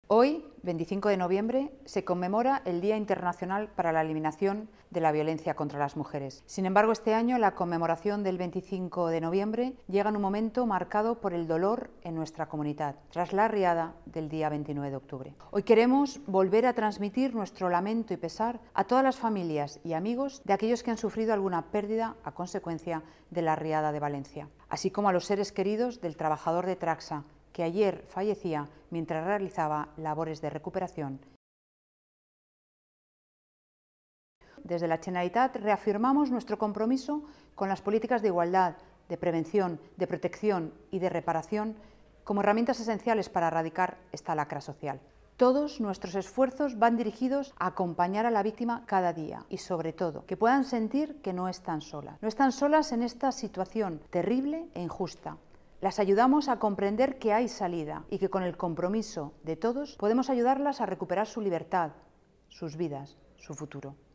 Hoy, 25 de noviembre, se conmemora el Día Internacional para la Eliminación de la Violencia contra las Mujeres. Sin embargo, este año la conmemoración del 25 de noviembre llega en un momento marcado por el dolor en nuestra comunidad, tras la riada del día 29 de octubre. Hoy queremos volver a transmitir nuestro lamento y pesar a todas las familias y amigos de aquellos que han sufrido alguna pérdida a consecuencia de la riada de Valencia, así como a los seres queridos del trabajador de Traxa, que ayer fallecía mientras realizaba labores de recuperación. Desde la Generalitat reafirmamos nuestro compromiso con las políticas de igualdad, de prevención, de protección y de reparación como herramientas esenciales para erradicar esta lacra social. Todos nuestros esfuerzos van dirigidos a acompañar a la víctima cada día y, sobre todo, que puedan sentir que no están solas. No están solas en esta situación terrible e injusta. Las ayudamos a comprender que hay salida y que con el compromiso de todos podemos ayudarlas a recuperar su libertad, sus vidas, su futuro.